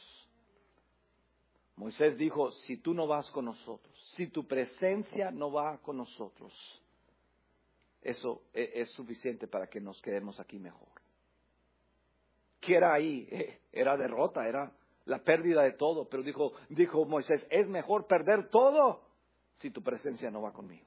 Moisés dijo, si tú no vas con nosotros, si tu presencia no va con nosotros, eso es suficiente para que nos quedemos aquí mejor. ¿Qué era ahí? Era derrota, era la pérdida de todo. Pero dijo Moisés, es mejor perder todo si tu presencia no va conmigo.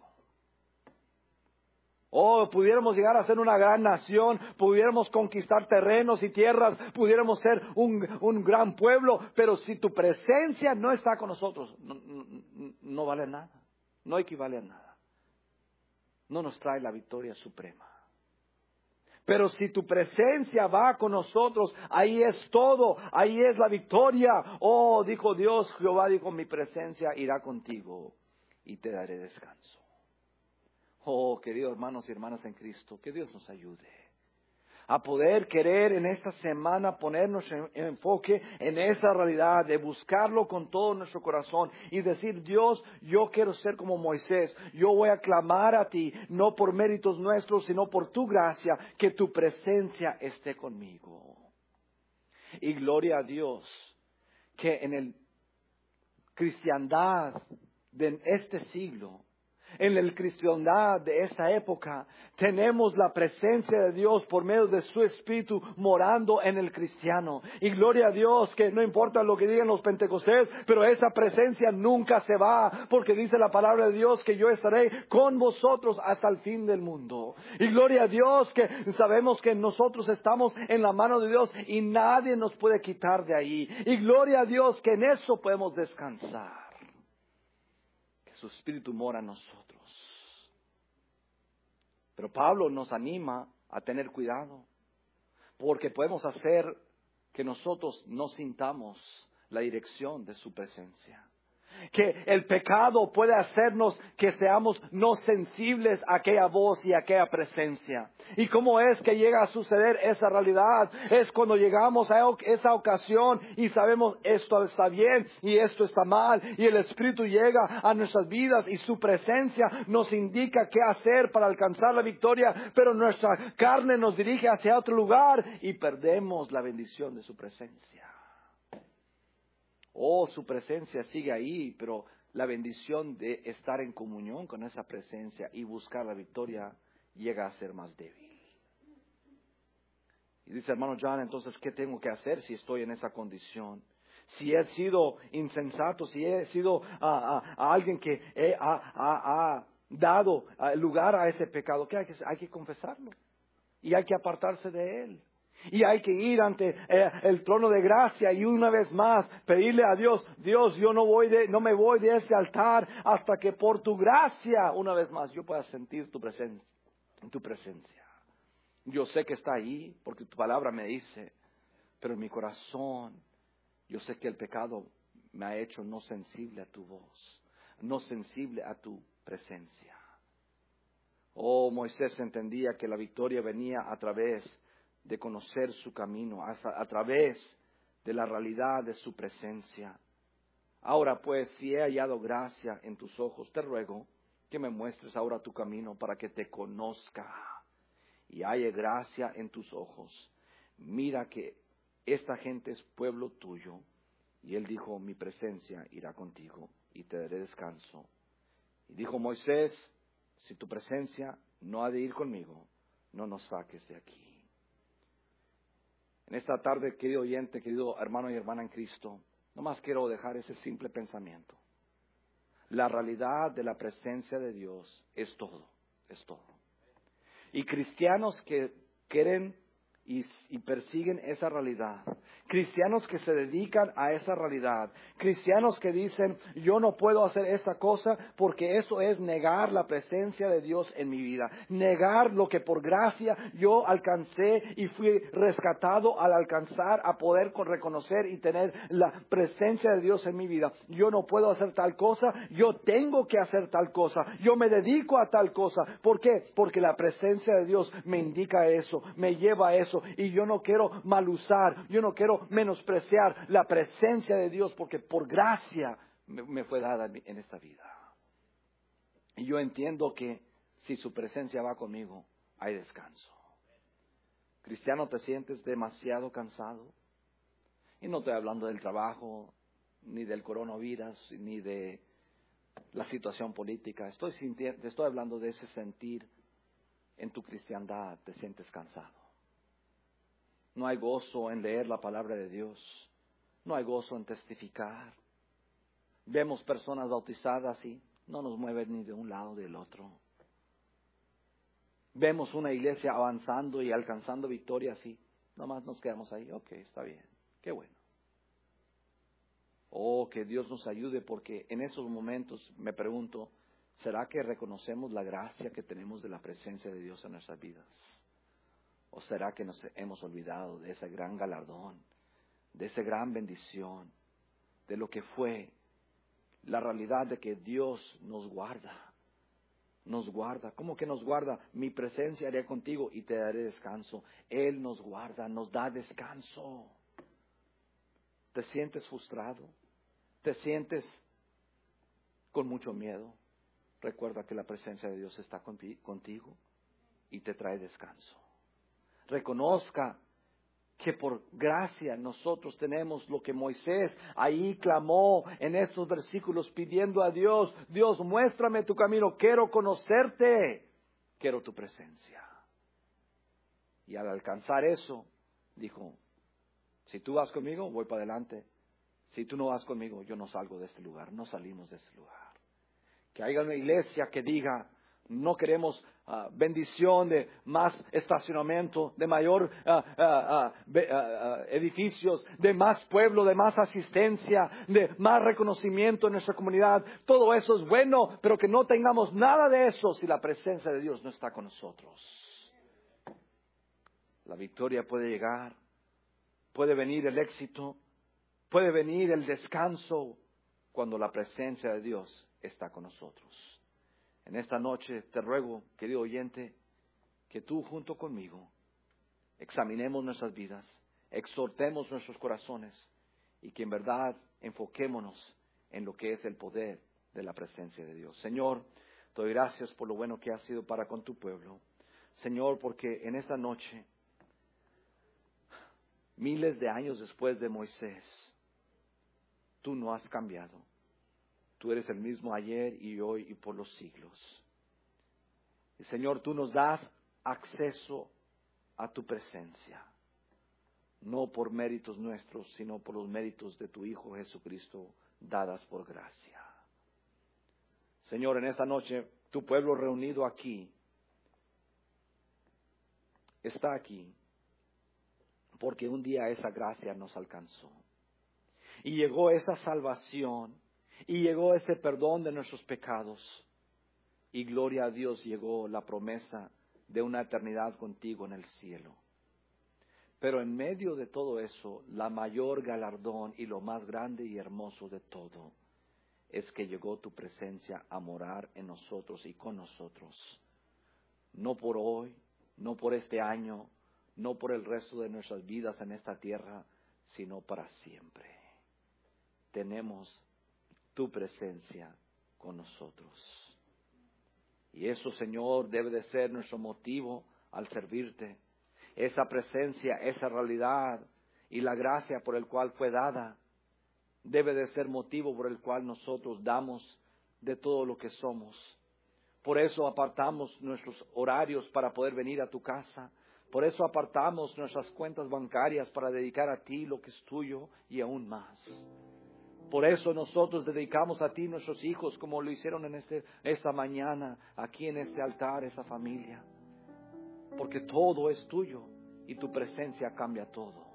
Oh, pudiéramos llegar a ser una gran nación, pudiéramos conquistar terrenos y tierras, pudiéramos ser un gran pueblo, pero si tu presencia no está con nosotros, no vale nada, no equivale a nada. No nos trae la victoria suprema. Pero si tu presencia va con nosotros, ahí es todo, ahí es la victoria. Oh, dijo Dios, Jehová dijo, mi presencia irá contigo y te daré descanso. Oh, queridos hermanos y hermanas en Cristo, que Dios nos ayude a poder querer en esta semana ponernos en enfoque en esa realidad de buscarlo con todo nuestro corazón y decir, Dios, yo quiero ser como Moisés, yo voy a clamar a ti, no por méritos nuestros, sino por tu gracia, que tu presencia esté conmigo. Y gloria a Dios, que en el cristiandad de este siglo, en la cristiandad de esta época, tenemos la presencia de Dios por medio de su Espíritu morando en el cristiano. Y gloria a Dios que no importa lo que digan los pentecostés, pero esa presencia nunca se va, porque dice la palabra de Dios que yo estaré con vosotros hasta el fin del mundo. Y gloria a Dios que sabemos que nosotros estamos en la mano de Dios y nadie nos puede quitar de ahí. Y gloria a Dios que en eso podemos descansar. Su Espíritu mora en nosotros. Pero Pablo nos anima a tener cuidado, porque podemos hacer que nosotros no sintamos la dirección de su presencia. Que el pecado puede hacernos que seamos no sensibles a aquella voz y a aquella presencia. ¿Y cómo es que llega a suceder esa realidad? Es cuando llegamos a esa ocasión y sabemos esto está bien y esto está mal. Y el Espíritu llega a nuestras vidas y su presencia nos indica qué hacer para alcanzar la victoria. Pero nuestra carne nos dirige hacia otro lugar y perdemos la bendición de su presencia. Oh, su presencia sigue ahí, pero la bendición de estar en comunión con esa presencia y buscar la victoria llega a ser más débil. Y dice hermano John, entonces, ¿qué tengo que hacer si estoy en esa condición? Si he sido insensato, si he sido a alguien que ha dado lugar a ese pecado, ¿qué hay que confesarlo? Y hay que apartarse de él. Y hay que ir ante el trono de gracia y una vez más pedirle a Dios, Dios, yo no me voy de este altar hasta que por tu gracia, una vez más, yo pueda sentir tu presencia. Yo sé que está ahí porque tu palabra me dice, pero en mi corazón, yo sé que el pecado me ha hecho no sensible a tu voz, no sensible a tu presencia. Oh, Moisés entendía que la victoria venía a través de conocer su camino, a través de la realidad de su presencia. Ahora pues, si he hallado gracia en tus ojos, te ruego que me muestres ahora tu camino para que te conozca y halle gracia en tus ojos. Mira que esta gente es pueblo tuyo. Y él dijo, mi presencia irá contigo y te daré descanso. Y dijo Moisés, si tu presencia no ha de ir conmigo, no nos saques de aquí. En esta tarde, querido oyente, querido hermano y hermana en Cristo, nomás quiero dejar ese simple pensamiento. La realidad de la presencia de Dios es todo, es todo. Y cristianos que quieren y persiguen esa realidad, cristianos que se dedican a esa realidad, cristianos que dicen, yo no puedo hacer esta cosa porque eso es negar la presencia de Dios en mi vida, negar lo que por gracia yo alcancé y fui rescatado al alcanzar a poder reconocer y tener la presencia de Dios en mi vida. Yo no puedo hacer tal cosa, yo tengo que hacer tal cosa, yo me dedico a tal cosa. ¿Por qué? Porque la presencia de Dios me indica eso, me lleva a eso. Y yo no quiero mal usar, yo no quiero menospreciar la presencia de Dios porque por gracia me fue dada en esta vida. Y yo entiendo que si su presencia va conmigo, hay descanso. Cristiano, ¿te sientes demasiado cansado? Y no estoy hablando del trabajo, ni del coronavirus, ni de la situación política. Estoy hablando de ese sentir en tu cristiandad, te sientes cansado. No hay gozo en leer la palabra de Dios. No hay gozo en testificar. Vemos personas bautizadas y no nos mueven ni de un lado ni del otro. Vemos una iglesia avanzando y alcanzando victorias y nomás nos quedamos ahí. Ok, está bien. Qué bueno. Oh, que Dios nos ayude porque en esos momentos me pregunto, ¿será que reconocemos la gracia que tenemos de la presencia de Dios en nuestras vidas? ¿O será que nos hemos olvidado de ese gran galardón, de esa gran bendición, de lo que fue la realidad de que Dios nos guarda? Nos guarda. ¿Cómo que nos guarda? Mi presencia haré contigo y te daré descanso. Él nos guarda, nos da descanso. ¿Te sientes frustrado? ¿Te sientes con mucho miedo? Recuerda que la presencia de Dios está contigo y te trae descanso. Reconozca que por gracia nosotros tenemos lo que Moisés ahí clamó en estos versículos pidiendo a Dios, Dios, muéstrame tu camino, quiero conocerte, quiero tu presencia. Y al alcanzar eso, dijo, si tú vas conmigo, voy para adelante. Si tú no vas conmigo, yo no salgo de este lugar, no salimos de este lugar. Que haya una iglesia que diga, no queremos bendición de más estacionamiento, de mayor edificios, de más pueblo, de más asistencia, de más reconocimiento en nuestra comunidad. Todo eso es bueno, pero que no tengamos nada de eso si la presencia de Dios no está con nosotros. La victoria puede llegar, puede venir el éxito, puede venir el descanso cuando la presencia de Dios está con nosotros. En esta noche te ruego, querido oyente, que tú junto conmigo examinemos nuestras vidas, exhortemos nuestros corazones y que en verdad enfoquémonos en lo que es el poder de la presencia de Dios. Señor, te doy gracias por lo bueno que has sido para con tu pueblo. Señor, porque en esta noche, miles de años después de Moisés, tú no has cambiado. Tú eres el mismo ayer y hoy y por los siglos. Y Señor, tú nos das acceso a tu presencia. No por méritos nuestros, sino por los méritos de tu Hijo Jesucristo, dadas por gracia. Señor, en esta noche, tu pueblo reunido aquí, está aquí. porque un día esa gracia nos alcanzó. Y llegó esa salvación, y llegó ese perdón de nuestros pecados. Y gloria a Dios, llegó la promesa de una eternidad contigo en el cielo. Pero en medio de todo eso, la mayor galardón y lo más grande y hermoso de todo es que llegó tu presencia a morar en nosotros y con nosotros. No por hoy, no por este año, no por el resto de nuestras vidas en esta tierra, sino para siempre. Tenemos tu presencia con nosotros. Y eso, Señor, debe de ser nuestro motivo al servirte. Esa presencia, esa realidad y la gracia por el cual fue dada, debe de ser motivo por el cual nosotros damos de todo lo que somos. Por eso apartamos nuestros horarios para poder venir a tu casa. Por eso apartamos nuestras cuentas bancarias para dedicar a ti lo que es tuyo y aún más. Por eso nosotros dedicamos a ti nuestros hijos, como lo hicieron en esta mañana, aquí en este altar, esa familia. Porque todo es tuyo y tu presencia cambia todo.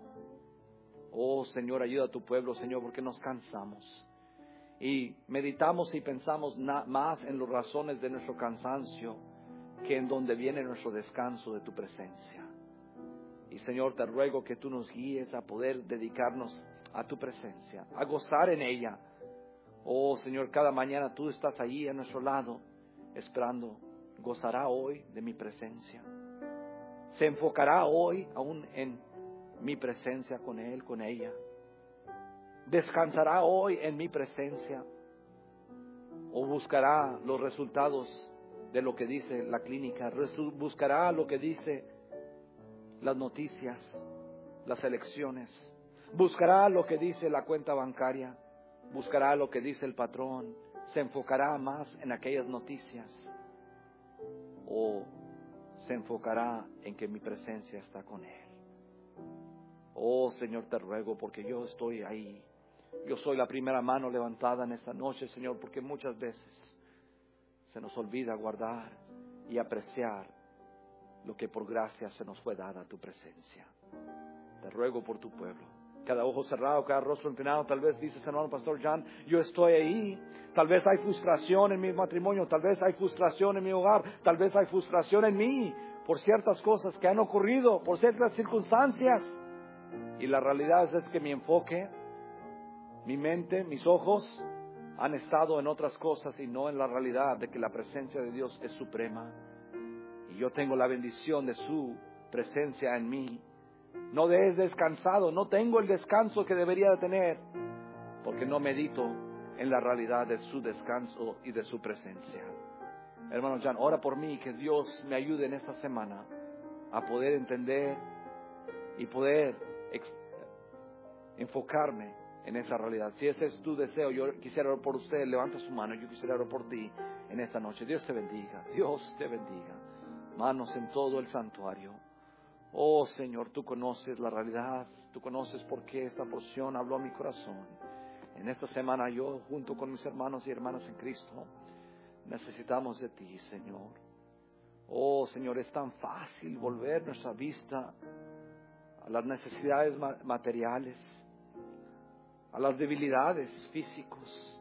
Oh Señor, ayuda a tu pueblo, Señor, porque nos cansamos. Y meditamos y pensamos más en las razones de nuestro cansancio que en donde viene nuestro descanso de tu presencia. Y Señor, te ruego que tú nos guíes a poder dedicarnos a tu presencia, a gozar en ella. Oh Señor, cada mañana tú estás allí a nuestro lado, esperando. ¿Gozará hoy de mi presencia? ¿Se enfocará hoy aún en mi presencia con él, con ella? ¿Descansará hoy en mi presencia? ¿O buscará los resultados de lo que dice la clínica? ¿Buscará lo que dice las noticias, las elecciones? ¿Buscará lo que dice la cuenta bancaria? ¿Buscará lo que dice el patrón? ¿Se enfocará más en aquellas noticias? ¿O se enfocará en que mi presencia está con él? Oh Señor, te ruego porque yo estoy ahí. Yo soy la primera mano levantada en esta noche, Señor, porque muchas veces se nos olvida guardar y apreciar lo que por gracia se nos fue dada a tu presencia. Te ruego por tu pueblo. Cada ojo cerrado, cada rostro empinado, tal vez dices, hermano Pastor Jan, yo estoy ahí. Tal vez hay frustración en mi matrimonio, tal vez hay frustración en mi hogar, tal vez hay frustración en mí por ciertas cosas que han ocurrido, por ciertas circunstancias. Y la realidad es que mi enfoque, mi mente, mis ojos han estado en otras cosas y no en la realidad de que la presencia de Dios es suprema. Y yo tengo la bendición de su presencia en mí. No he descansado, no tengo el descanso que debería de tener, porque no medito en la realidad de su descanso y de su presencia. Hermano Jan, ora por mí, que Dios me ayude en esta semana a poder entender y poder enfocarme en esa realidad. Si ese es tu deseo, yo quisiera orar por usted. Levanta su mano, yo quisiera orar por ti en esta noche. Dios te bendiga, Dios te bendiga. Manos en todo el santuario. Oh Señor, tú conoces la realidad, tú conoces por qué esta porción habló a mi corazón. En esta semana yo, junto con mis hermanos y hermanas en Cristo, necesitamos de ti, Señor. Oh Señor, es tan fácil volver nuestra vista a las necesidades materiales, a las debilidades físicas,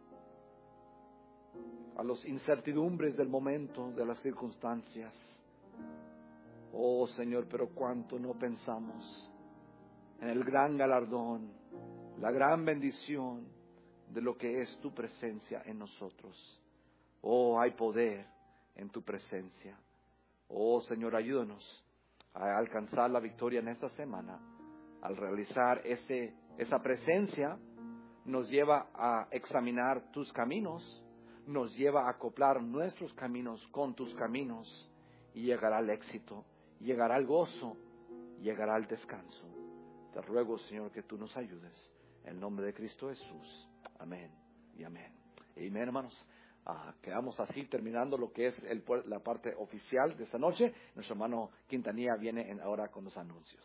a las incertidumbres del momento, de las circunstancias. Oh Señor, pero cuánto no pensamos en el gran galardón, la gran bendición de lo que es tu presencia en nosotros. Oh, hay poder en tu presencia. Oh Señor, ayúdanos a alcanzar la victoria en esta semana. Al realizar esa presencia, nos lleva a examinar tus caminos, nos lleva a acoplar nuestros caminos con tus caminos, y llegará el éxito, llegará el gozo, llegará el descanso. Te ruego, Señor, que tú nos ayudes. En el nombre de Cristo Jesús. Amén y amén. Amén, hermanos. Quedamos así terminando lo que es la parte oficial de esta noche. Nuestro hermano Quintanilla viene ahora con los anuncios.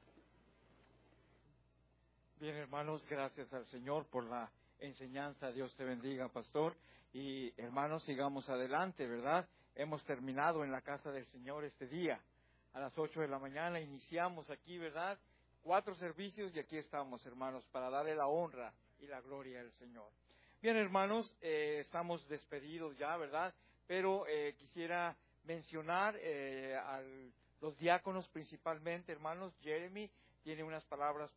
Bien, hermanos, gracias al Señor por la enseñanza. Dios te bendiga, pastor. Y hermanos, sigamos adelante, ¿verdad? Hemos terminado en la casa del Señor este día. A las 8 de la mañana iniciamos aquí, ¿verdad? 4 servicios y aquí estamos, hermanos, para darle la honra y la gloria al Señor. Bien, hermanos, estamos despedidos ya, ¿verdad? Pero quisiera mencionar a los diáconos principalmente, hermanos. Jeremy tiene unas palabras